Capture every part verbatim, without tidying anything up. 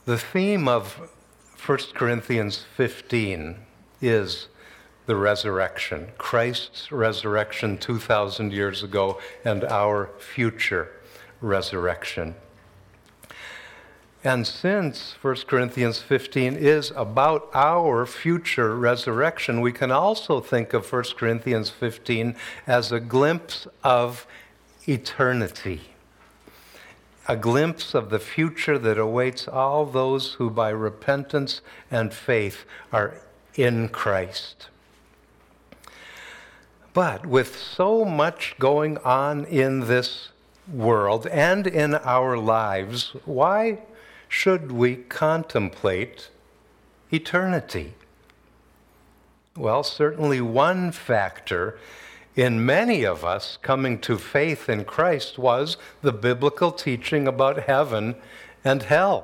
The theme of First Corinthians fifteen is the resurrection, Christ's resurrection two thousand years ago and our future resurrection. And since First Corinthians fifteen is about our future resurrection, we can also think of First Corinthians fifteen as a glimpse of eternity, a glimpse of the future that awaits all those who by repentance and faith are in Christ. But with so much going on in this world and in our lives, why should we contemplate eternity? Well, certainly one factor in many of us coming to faith in Christ was the biblical teaching about heaven and hell.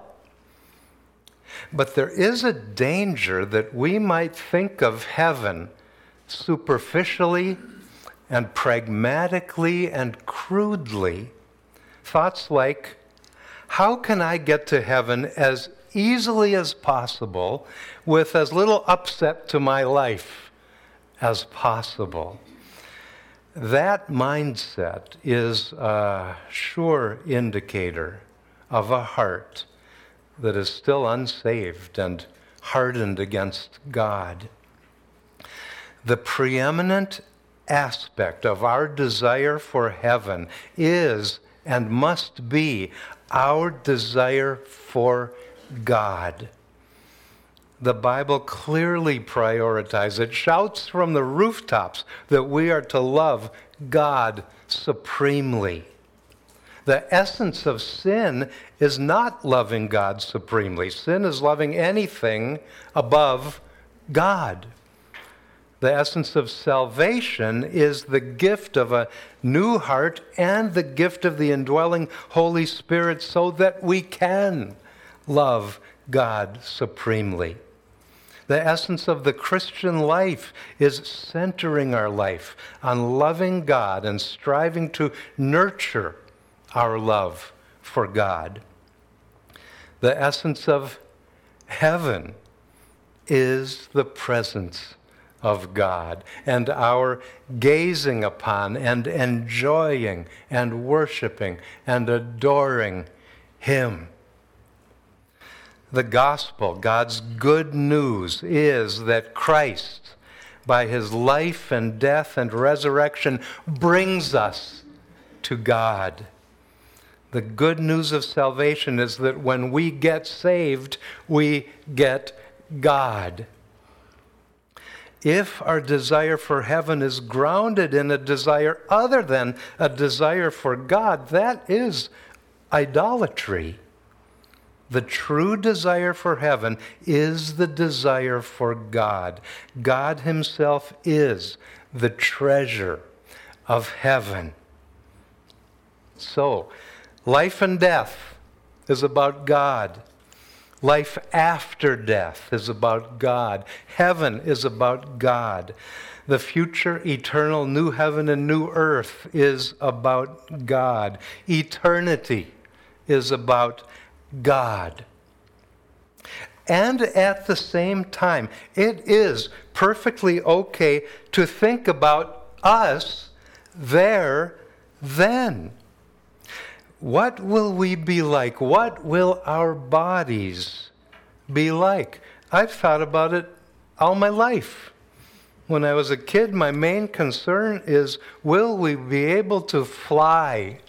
But there is a danger that we might think of heaven superficially and pragmatically and crudely. Thoughts like, how can I get to heaven as easily as possible with as little upset to my life as possible? That mindset is a sure indicator of a heart that is still unsaved and hardened against God. The preeminent aspect of our desire for heaven is and must be our desire for God. The Bible clearly prioritizes, it shouts from the rooftops that we are to love God supremely. The essence of sin is not loving God supremely. Sin is loving anything above God. The essence of salvation is the gift of a new heart and the gift of the indwelling Holy Spirit so that we can love God supremely. The essence of the Christian life is centering our life on loving God and striving to nurture our love for God. The essence of heaven is the presence of God and our gazing upon and enjoying and worshiping and adoring Him. The gospel, God's good news, is that Christ, by His life and death and resurrection, brings us to God. The good news of salvation is that when we get saved, we get God. If our desire for heaven is grounded in a desire other than a desire for God, that is idolatry. The true desire for heaven is the desire for God. God Himself is the treasure of heaven. So, life and death is about God. Life after death is about God. Heaven is about God. The future, eternal, new heaven and new earth is about God. Eternity is about God. And at the same time, it is perfectly okay to think about us there then. What will we be like? What will our bodies be like? I've thought about it all my life. When I was a kid, my main concern is, will we be able to fly?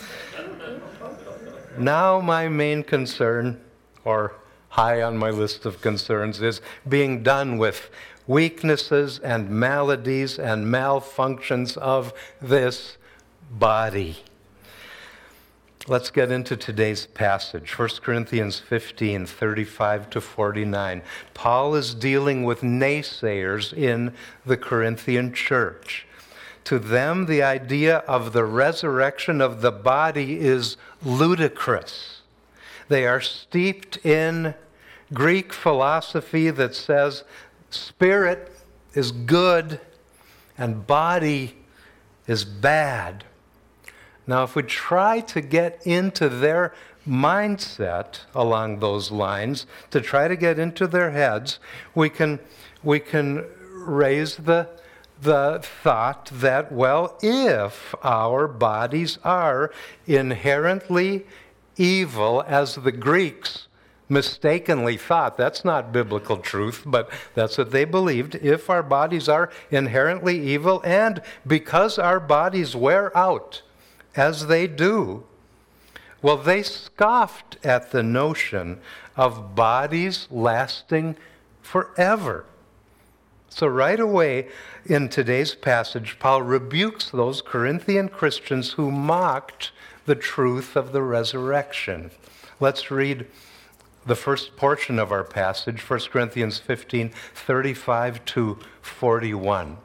Now my main concern, or high on my list of concerns, is being done with weaknesses and maladies and malfunctions of this body. Let's get into today's passage, First Corinthians fifteen, thirty-five to forty-nine. Paul is dealing with naysayers in the Corinthian church. To them, the idea of the resurrection of the body is ludicrous. They are steeped in Greek philosophy that says spirit is good and body is bad. Now, if we try to get into their mindset along those lines to try to get into their heads, we can we can raise the the thought that, well, if our bodies are inherently evil, as the Greeks mistakenly thought, that's not biblical truth, but that's what they believed, if our bodies are inherently evil, and because our bodies wear out as they do, well, they scoffed at the notion of bodies lasting forever. So right away in today's passage, Paul rebukes those Corinthian Christians who mocked the truth of the resurrection. Let's read the first portion of our passage, First Corinthians fifteen, thirty-five to forty-one.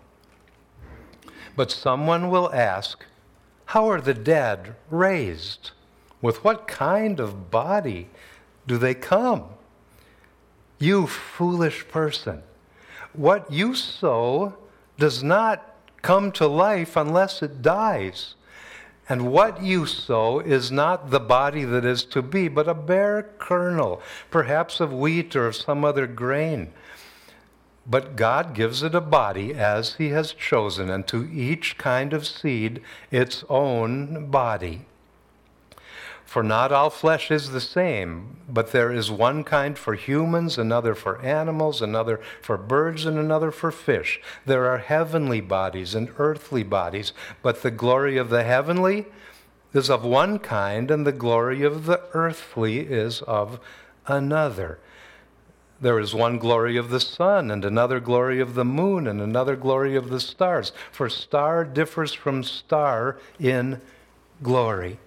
But someone will ask, how are the dead raised? With what kind of body do they come? You foolish person, what you sow does not come to life unless it dies. And what you sow is not the body that is to be, but a bare kernel, perhaps of wheat or of some other grain. But God gives it a body as he has chosen, and to each kind of seed its own body. For not all flesh is the same, but there is one kind for humans, another for animals, another for birds, and another for fish. There are heavenly bodies and earthly bodies, but the glory of the heavenly is of one kind, and the glory of the earthly is of another. There is one glory of the sun, and another glory of the moon, and another glory of the stars. For star differs from star in glory.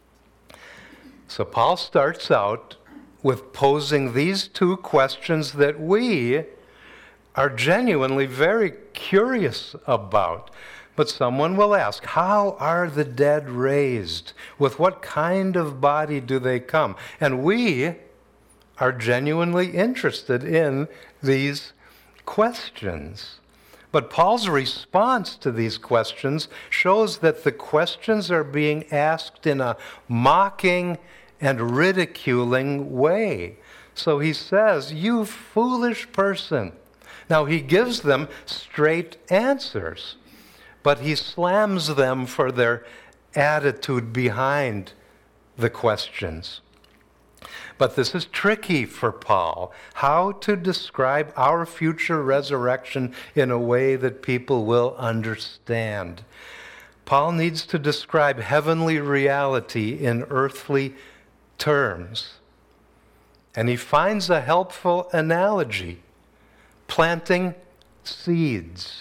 So Paul starts out with posing these two questions that we are genuinely very curious about. But someone will ask, how are the dead raised? With what kind of body do they come? And we are genuinely interested in these questions. But Paul's response to these questions shows that the questions are being asked in a mocking and ridiculing way. So he says, you foolish person. Now he gives them straight answers, but he slams them for their attitude behind the questions. But this is tricky for Paul, how to describe our future resurrection in a way that people will understand. Paul needs to describe heavenly reality in earthly terms. And he finds a helpful analogy, planting seeds.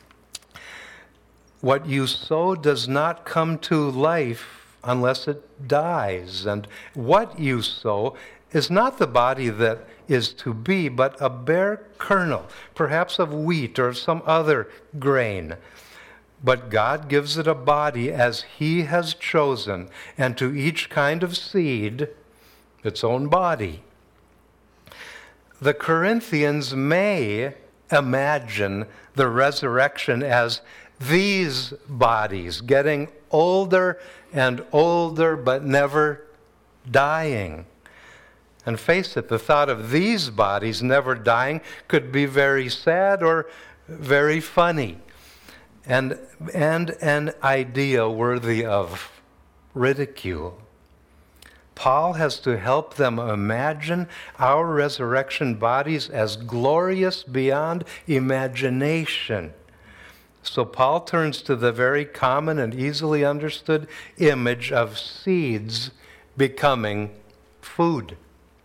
What you sow does not come to life unless it dies. And what you sow is not the body that is to be, but a bare kernel, perhaps of wheat or some other grain. But God gives it a body as he has chosen, and to each kind of seed its own body. The Corinthians may imagine the resurrection as these bodies getting older and older but never dying. And face it, the thought of these bodies never dying could be very sad or very funny, and, and an idea worthy of ridicule. Paul has to help them imagine our resurrection bodies as glorious beyond imagination. So Paul turns to the very common and easily understood image of seeds becoming food.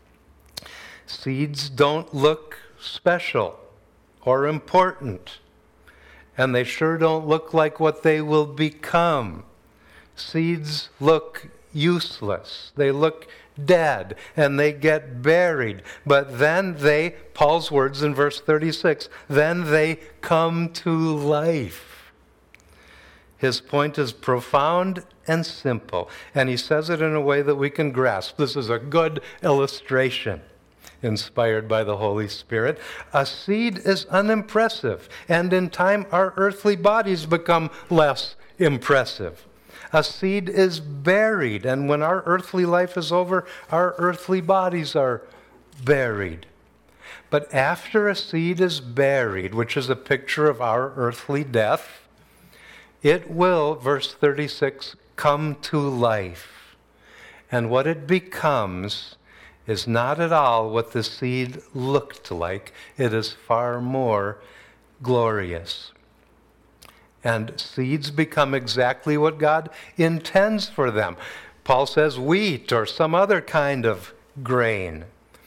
Seeds don't look special or important, and they sure don't look like what they will become. Seeds look useless. They look dead, and they get buried. But then they, Paul's words in verse thirty-six, then they come to life. His point is profound and simple, and he says it in a way that we can grasp. This is a good illustration, inspired by the Holy Spirit. A seed is unimpressive, and in time our earthly bodies become less impressive. A seed is buried, and when our earthly life is over, our earthly bodies are buried. But after a seed is buried, which is a picture of our earthly death, it will, verse thirty-six, come to life. And what it becomes is not at all what the seed looked like. It is far more glorious. And seeds become exactly what God intends for them. Paul says wheat or some other kind of grain.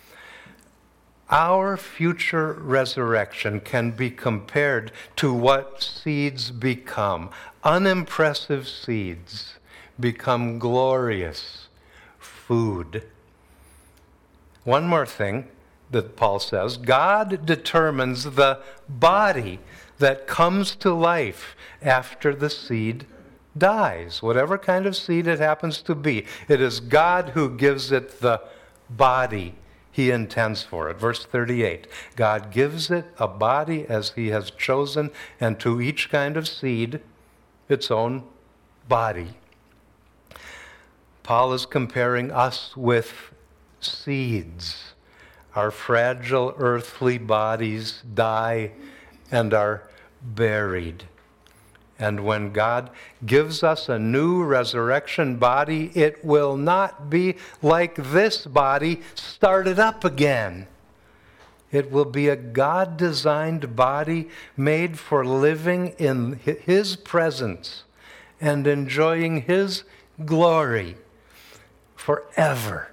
Our future resurrection can be compared to what seeds become. Unimpressive seeds become glorious food. One more thing that Paul says, God determines the body that comes to life after the seed dies. Whatever kind of seed it happens to be, it is God who gives it the body He intends for it. Verse thirty-eight, God gives it a body as He has chosen, and to each kind of seed, its own body. Paul is comparing us with seeds. Our fragile earthly bodies die and are buried. And when God gives us a new resurrection body, it will not be like this body started up again. It will be a God-designed body made for living in His presence and enjoying His glory forever.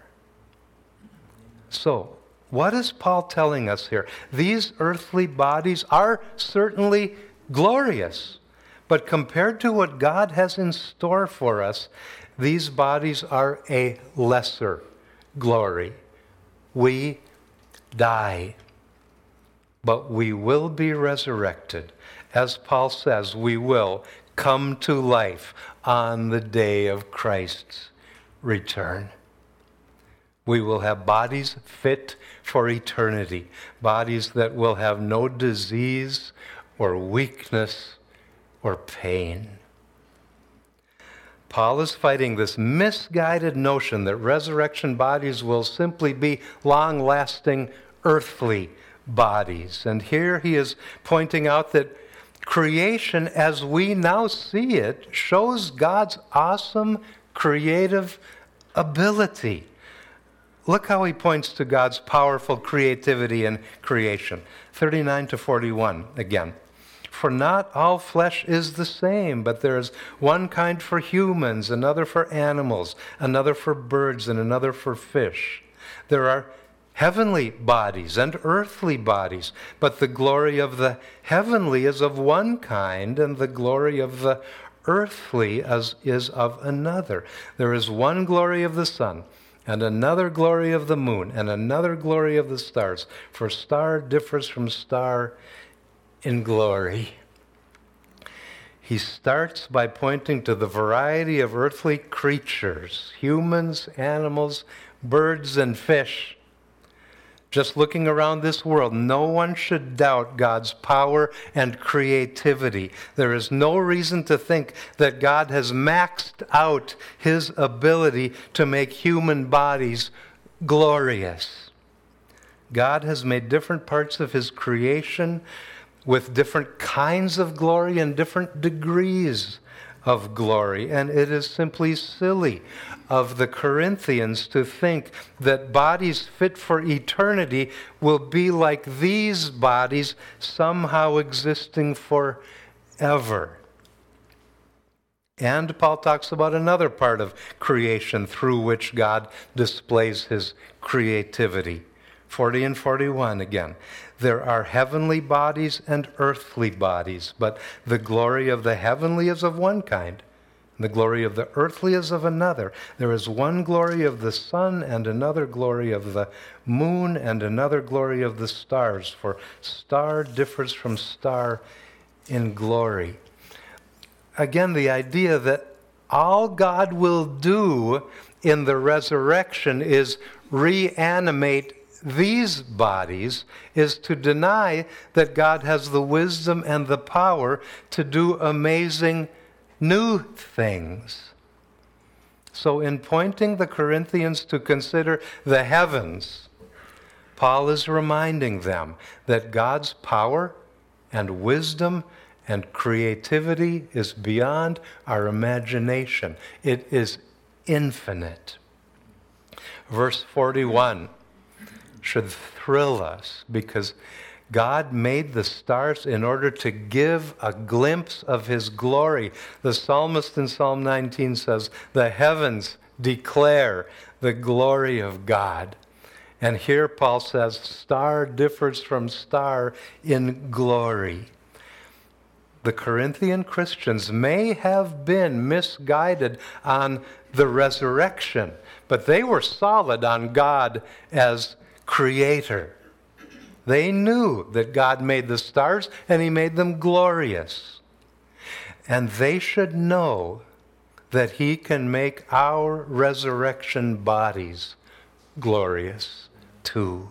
So, what is Paul telling us here? These earthly bodies are certainly glorious. But compared to what God has in store for us, these bodies are a lesser glory. We die, but we will be resurrected. As Paul says, we will come to life on the day of Christ's return. We will have bodies fit for eternity, bodies that will have no disease or weakness or pain. Paul is fighting this misguided notion that resurrection bodies will simply be long-lasting earthly bodies. And here he is pointing out that creation, as we now see it, shows God's awesome creative ability. Look how he points to God's powerful creativity in creation. thirty-nine to forty-one again. For not all flesh is the same, but there is one kind for humans, another for animals, another for birds, and another for fish. There are heavenly bodies and earthly bodies, but the glory of the heavenly is of one kind, and the glory of the earthly as is of another. There is one glory of the sun, and another glory of the moon, and another glory of the stars, for star differs from star in glory. He starts by pointing to the variety of earthly creatures, humans, animals, birds, and fish. Just looking around this world, no one should doubt God's power and creativity. There is no reason to think that God has maxed out His ability to make human bodies glorious. God has made different parts of His creation with different kinds of glory and different degrees of glory. And it is simply silly of the Corinthians to think that bodies fit for eternity will be like these bodies somehow existing forever. And Paul talks about another part of creation through which God displays His creativity. forty and forty-one again. There are heavenly bodies and earthly bodies, but the glory of the heavenly is of one kind, and the glory of the earthly is of another. There is one glory of the sun, and another glory of the moon, and another glory of the stars, for star differs from star in glory. Again, the idea that all God will do in the resurrection is reanimate these bodies is to deny that God has the wisdom and the power to do amazing new things. So in pointing the Corinthians to consider the heavens, Paul is reminding them that God's power and wisdom and creativity is beyond our imagination. It is infinite. Verse forty-one should thrill us because God made the stars in order to give a glimpse of his glory. The psalmist in Psalm nineteen says, "The heavens declare the glory of God." And here Paul says, star differs from star in glory. The Corinthian Christians may have been misguided on the resurrection, but they were solid on God as creator. They knew that God made the stars and he made them glorious. And they should know that he can make our resurrection bodies glorious too.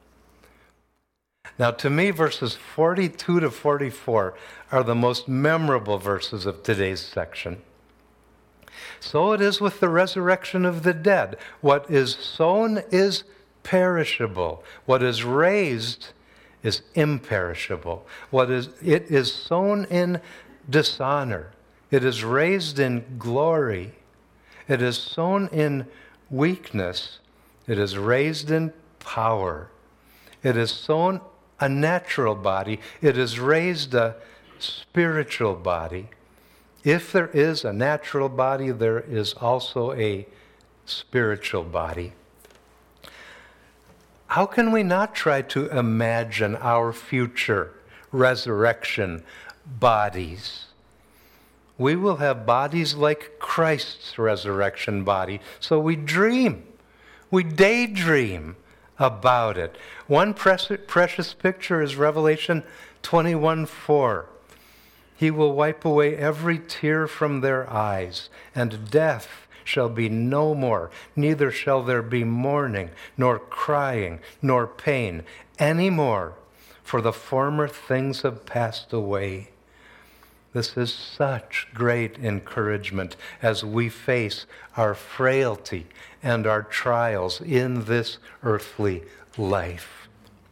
Now, to me, verses forty-two to forty-four are the most memorable verses of today's section. So it is with the resurrection of the dead. What is sown is perishable. What is raised is imperishable. What is it is sown in dishonor. It is raised in glory. It is sown in weakness. It is raised in power. It is sown a natural body. It is raised a spiritual body. If there is a natural body, there is also a spiritual body. How can we not try to imagine our future resurrection bodies? We will have bodies like Christ's resurrection body. So we dream, we daydream about it. One precious picture is Revelation twenty-one four. He will wipe away every tear from their eyes, and death shall be no more, neither shall there be mourning, nor crying, nor pain any more, for the former things have passed away. This is such great encouragement as we face our frailty and our trials in this earthly life.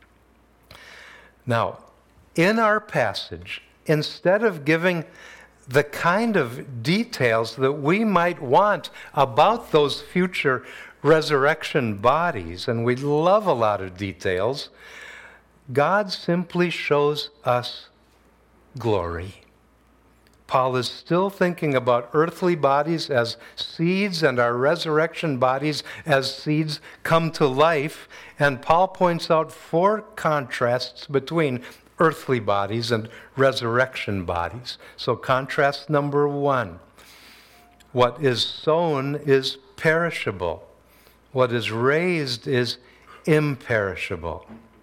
Now, in our passage, instead of giving the kind of details that we might want about those future resurrection bodies, and we love a lot of details, God simply shows us glory. Paul is still thinking about earthly bodies as seeds and our resurrection bodies as seeds come to life, and Paul points out four contrasts between earthly bodies and resurrection bodies. So contrast number one, what is sown is perishable. What is raised is imperishable.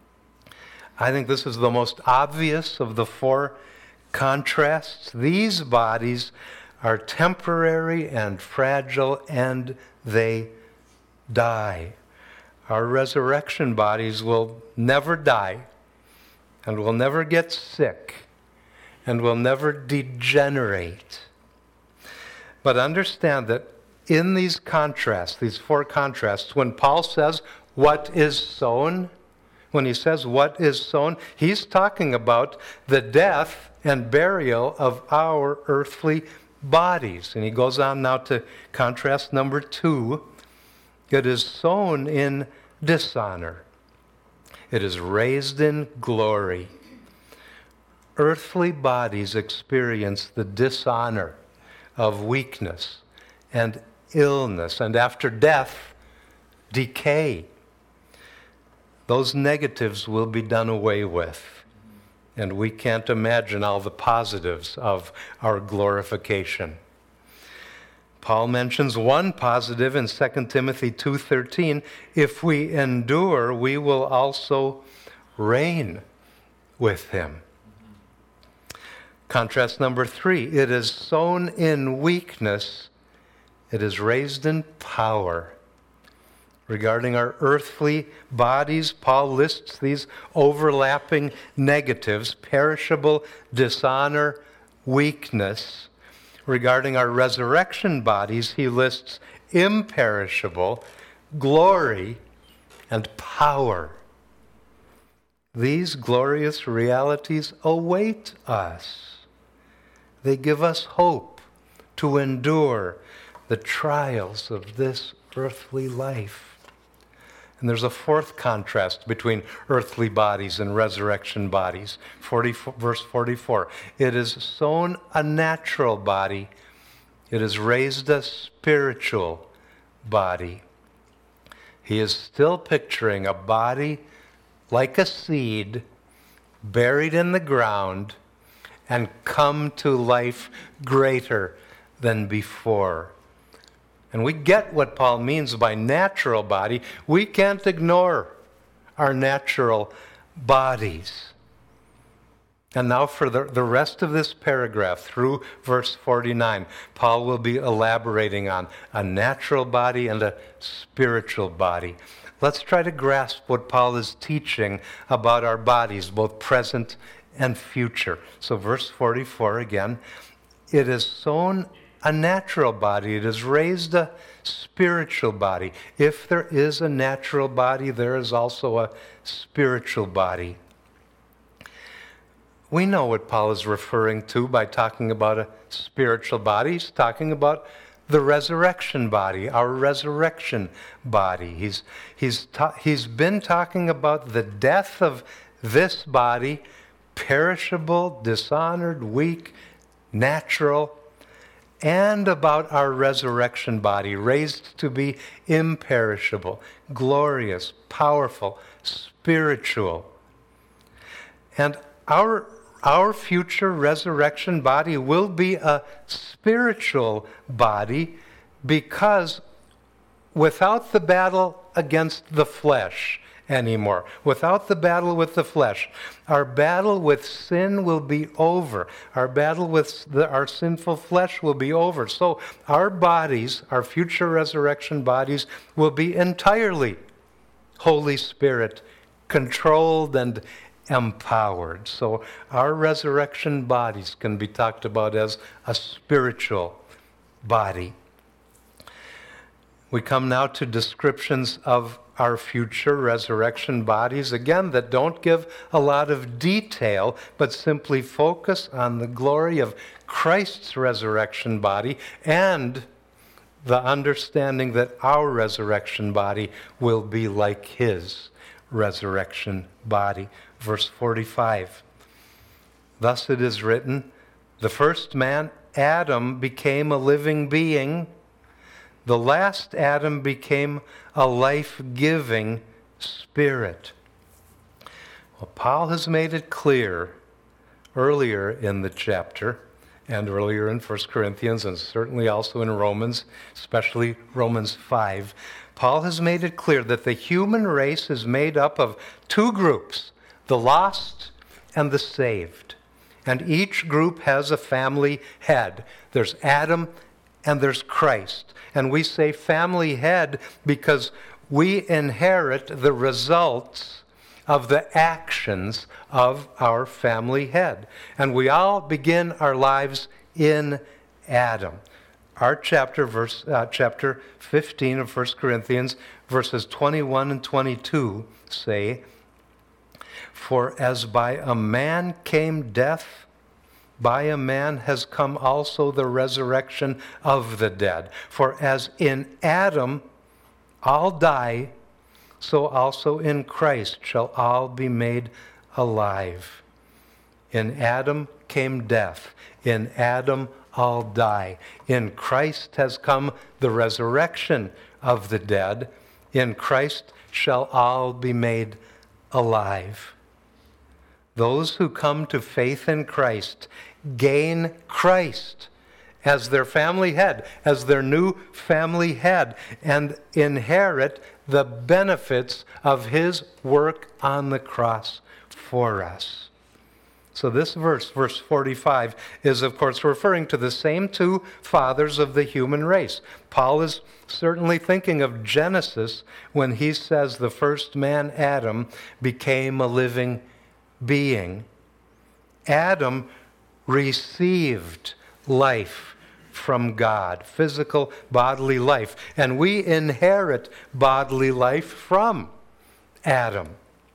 I think this is the most obvious of the four contrasts. These bodies are temporary and fragile, and they die. Our resurrection bodies will never die, and will never get sick, and will never degenerate. But understand that in these contrasts, these four contrasts, when Paul says, what is sown, when he says what is sown, he's talking about the death and burial of our earthly bodies. And he goes on now to contrast number two. It is sown in dishonor. It is raised in glory. Earthly bodies experience the dishonor of weakness and illness, and after death, decay. Those negatives will be done away with, and we can't imagine all the positives of our glorification. Paul mentions one positive in Second Timothy two thirteen. If we endure, we will also reign with him. Contrast number three. It is sown in weakness. It is raised in power. Regarding our earthly bodies, Paul lists these overlapping negatives: perishable, dishonor, weakness. Regarding our resurrection bodies, he lists imperishable, glory, and power. These glorious realities await us. They give us hope to endure the trials of this earthly life. And there's a fourth contrast between earthly bodies and resurrection bodies. forty, verse forty-four. It is sown a natural body. It is raised a spiritual body. He is still picturing a body like a seed buried in the ground and come to life greater than before. And we get what Paul means by natural body. We can't ignore our natural bodies. And now for the, the rest of this paragraph through verse forty-nine, Paul will be elaborating on a natural body and a spiritual body. Let's try to grasp what Paul is teaching about our bodies, both present and future. So verse forty-four again, it is sown a natural body, it is raised a spiritual body. If there is a natural body, there is also a spiritual body. We know what Paul is referring to by talking about a spiritual body. He's talking about the resurrection body, our resurrection body. He's, he's, ta- he's been talking about the death of this body, perishable, dishonored, weak, natural, and about our resurrection body, raised to be imperishable, glorious, powerful, spiritual. And our Our future resurrection body will be a spiritual body because without the battle against the flesh anymore, without the battle with the flesh, our battle with sin will be over. Our battle with the, our sinful flesh will be over. So our bodies, our future resurrection bodies, will be entirely Holy Spirit controlled and empowered. So our resurrection bodies can be talked about as a spiritual body. We come now to descriptions of our future resurrection bodies, again, that don't give a lot of detail, but simply focus on the glory of Christ's resurrection body and the understanding that our resurrection body will be like his resurrection body. Verse forty-five, thus it is written, the first man, Adam, became a living being. The last Adam became a life-giving spirit. Well, Paul has made it clear earlier in the chapter and earlier in First Corinthians and certainly also in Romans, especially Romans five. Paul has made it clear that the human race is made up of two groups, the lost and the saved. And each group has a family head. There's Adam and there's Christ. And we say family head because we inherit the results of the actions of our family head. And we all begin our lives in Adam. Our chapter, verse, uh, chapter fifteen of First Corinthians, verses twenty-one and twenty-two say, for as by a man came death, by a man has come also the resurrection of the dead. For as in Adam all die, so also in Christ shall all be made alive. In Adam came death. In Adam all die. In Christ has come the resurrection of the dead. In Christ shall all be made alive. Those who come to faith in Christ gain Christ as their family head, as their new family head, and inherit the benefits of his work on the cross for us. So this verse, verse forty-five, is of course referring to the same two fathers of the human race. Paul is certainly thinking of Genesis when he says the first man, Adam, became a living being. Adam received life from God, physical bodily life. And we inherit bodily life from Adam.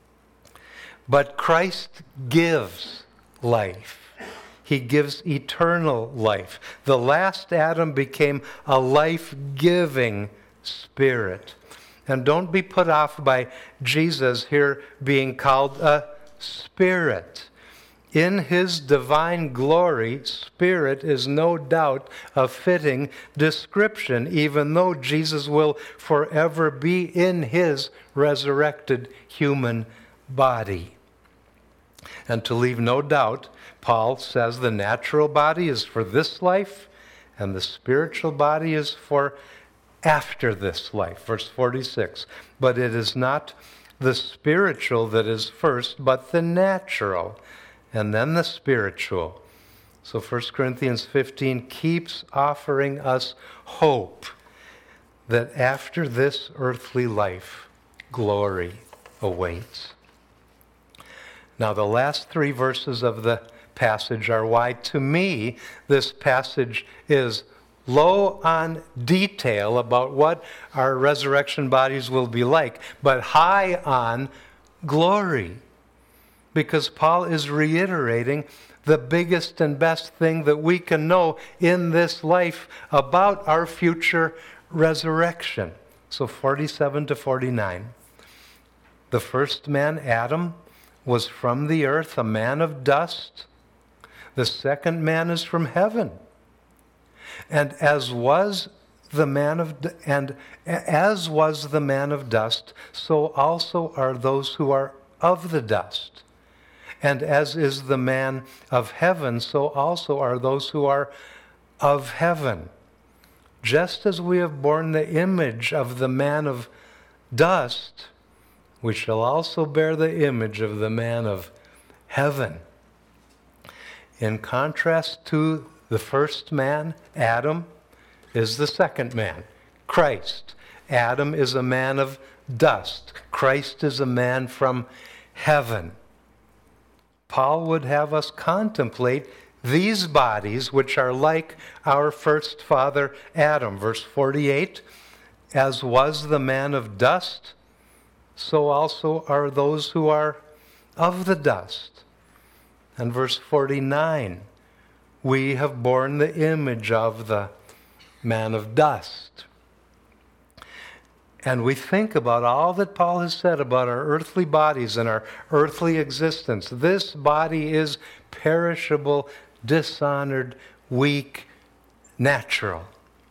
But Christ gives life. He gives eternal life. The last Adam became a life-giving spirit. And don't be put off by Jesus here being called a spirit. In his divine glory, spirit is no doubt a fitting description, even though Jesus will forever be in his resurrected human body. And to leave no doubt, Paul says the natural body is for this life, and the spiritual body is for after this life. Verse forty-six, but it is not the spiritual that is first, but the natural, and then the spiritual. So First Corinthians fifteen keeps offering us hope that after this earthly life, glory awaits. Now, the last three verses of the passage are why, to me, this passage is low on detail about what our resurrection bodies will be like, but high on glory. Because Paul is reiterating the biggest and best thing that we can know in this life about our future resurrection. So forty-seven to forty-nine. The first man, Adam, was from the earth, a man of dust. The second man is from heaven. And as was the man of and as was the man of dust, so also are those who are of the dust. And as is the man of heaven, so also are those who are of heaven. Just as we have borne the image of the man of dust, we shall also bear the image of the man of heaven. In contrast to the first man, Adam, is the second man, Christ. Adam is a man of dust. Christ is a man from heaven. Paul would have us contemplate these bodies, which are like our first father, Adam. Verse forty-eight, as was the man of dust, so also are those who are of the dust. And verse forty-nine, we have borne the image of the man of dust. And we think about all that Paul has said about our earthly bodies and our earthly existence. This body is perishable, dishonored, weak, natural.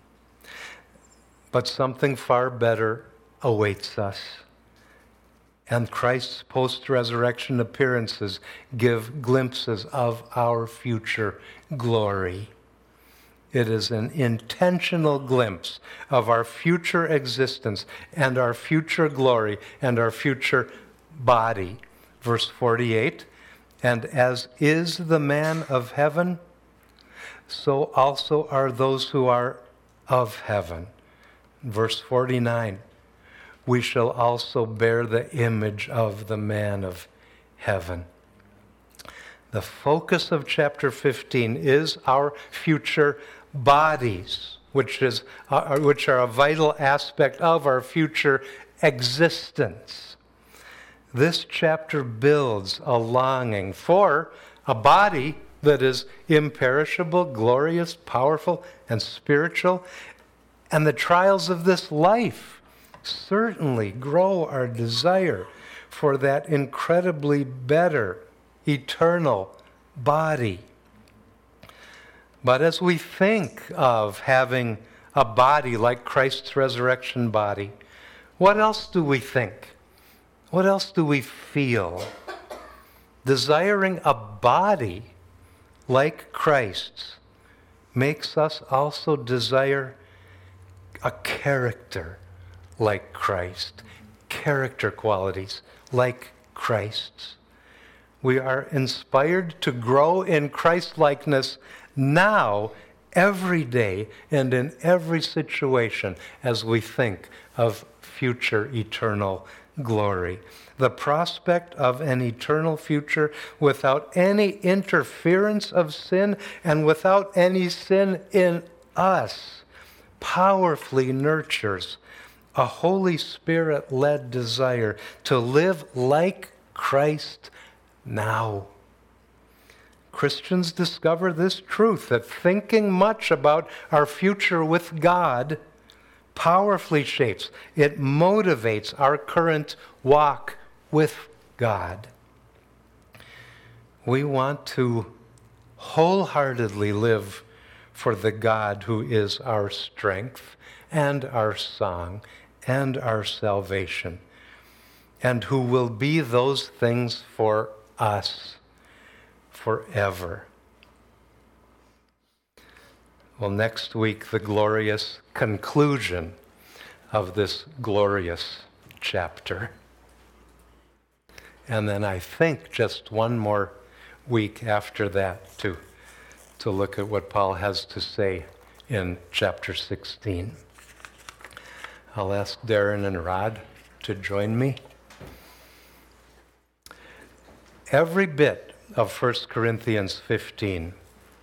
But something far better awaits us. And Christ's post-resurrection appearances give glimpses of our future glory. It is an intentional glimpse of our future existence and our future glory and our future body. Verse forty-eight, and as is the man of heaven, so also are those who are of heaven. Verse forty-nine, we shall also bear the image of the man of heaven. The focus of chapter fifteen is our future bodies, which is uh, which are a vital aspect of our future existence. This chapter builds a longing for a body that is imperishable, glorious, powerful, and spiritual. And the trials of this life certainly grow our desire for that incredibly better, eternal body. But as we think of having a body like Christ's resurrection body, what else do we think? What else do we feel? Desiring a body like Christ's makes us also desire a character like Christ, character qualities like Christ's. We are inspired to grow in Christ-likeness now, every day, and in every situation as we think of future eternal glory. The prospect of an eternal future without any interference of sin and without any sin in us powerfully nurtures a Holy Spirit-led desire to live like Christ now. Christians discover this truth, that thinking much about our future with God powerfully shapes, it motivates our current walk with God. We want to wholeheartedly live for the God who is our strength and our song and our salvation, and who will be those things for us forever. Well, next week, the glorious conclusion of this glorious chapter. And then I think just one more week after that to, to look at what Paul has to say in chapter sixteen. I'll ask Darren and Rod to join me. Every bit of First Corinthians fifteen,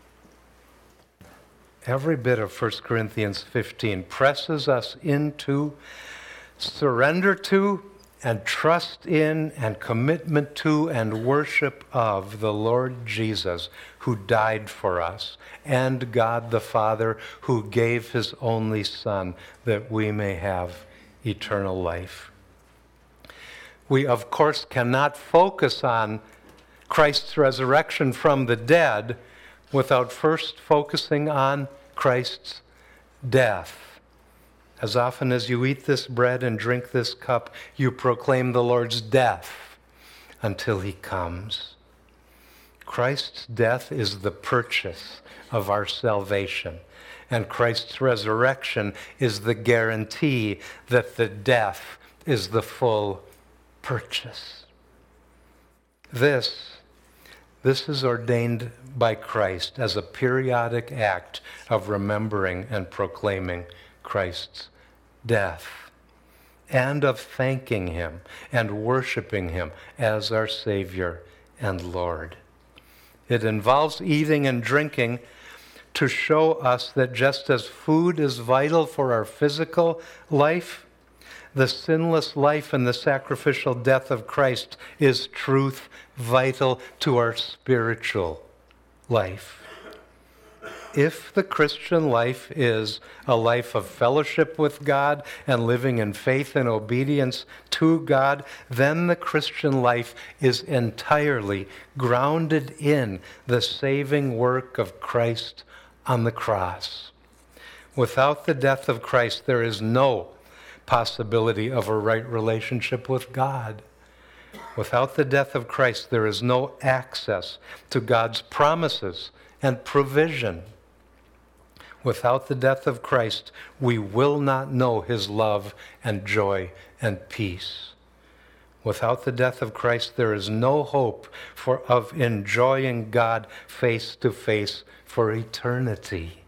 every bit of First Corinthians fifteen presses us into surrender to and trust in and commitment to and worship of the Lord Jesus, who died for us, and God the Father, who gave his only Son that we may have eternal life. We, of course, cannot focus on Christ's resurrection from the dead without first focusing on Christ's death. As often as you eat this bread and drink this cup, you proclaim the Lord's death until he comes. Christ's death is the purchase of our salvation, and Christ's resurrection is the guarantee that the death is the full purchase. This This is ordained by Christ as a periodic act of remembering and proclaiming Christ's death, and of thanking him and worshiping him as our Savior and Lord. It involves eating and drinking to show us that just as food is vital for our physical life, the sinless life and the sacrificial death of Christ is truth vital to our spiritual life. If the Christian life is a life of fellowship with God and living in faith and obedience to God, then the Christian life is entirely grounded in the saving work of Christ on the cross. Without the death of Christ, there is no possibility of a right relationship with God. Without the death of Christ, there is no access to God's promises and provision. Without the death of Christ, we will not know his love and joy and peace. Without the death of Christ, there is no hope for of enjoying God face to face for eternity.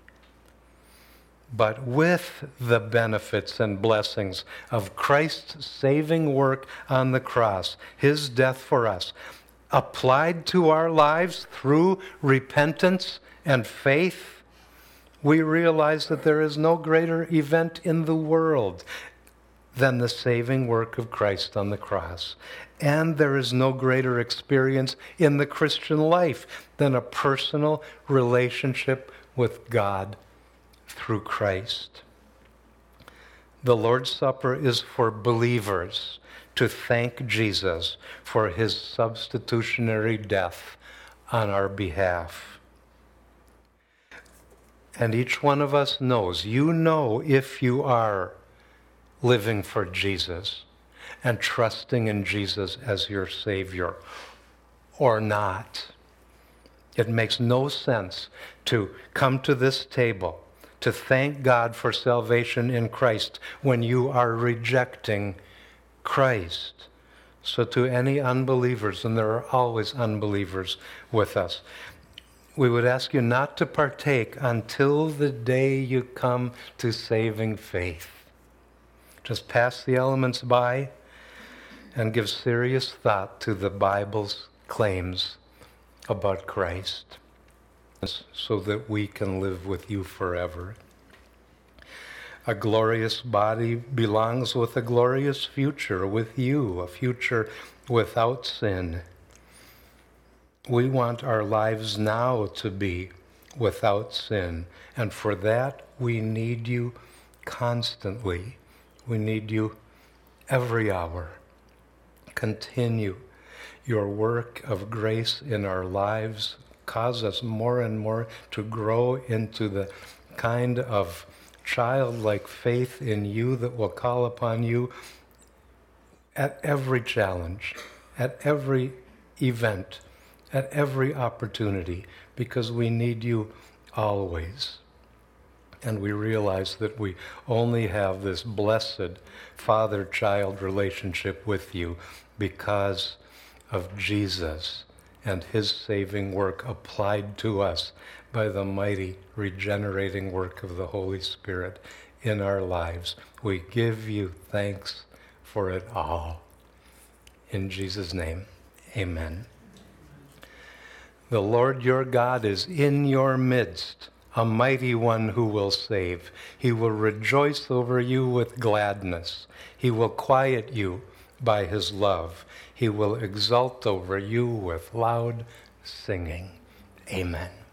But with the benefits and blessings of Christ's saving work on the cross, his death for us, applied to our lives through repentance and faith, we realize that there is no greater event in the world than the saving work of Christ on the cross. And there is no greater experience in the Christian life than a personal relationship with God through Christ. The Lord's Supper is for believers to thank Jesus for his substitutionary death on our behalf. And each one of us knows, you know if you are living for Jesus and trusting in Jesus as your Savior or not. It makes no sense to come to this table to thank God for salvation in Christ when you are rejecting Christ. So to any unbelievers, and there are always unbelievers with us, we would ask you not to partake until the day you come to saving faith. Just pass the elements by and give serious thought to the Bible's claims about Christ so that we can live with you forever. A glorious body belongs with a glorious future with you, a future without sin. We want our lives now to be without sin, and for that we need you constantly. We need you every hour. Continue your work of grace in our lives. Cause us more and more to grow into the kind of childlike faith in you that will call upon you at every challenge, at every event, at every opportunity, because we need you always. And we realize that we only have this blessed father-child relationship with you because of Jesus and his saving work applied to us by the mighty regenerating work of the Holy Spirit in our lives. We give you thanks for it all. In Jesus' name, amen. The Lord your God is in your midst, a mighty one who will save. He will rejoice over you with gladness. He will quiet you by his love. He will exult over you with loud singing. Amen.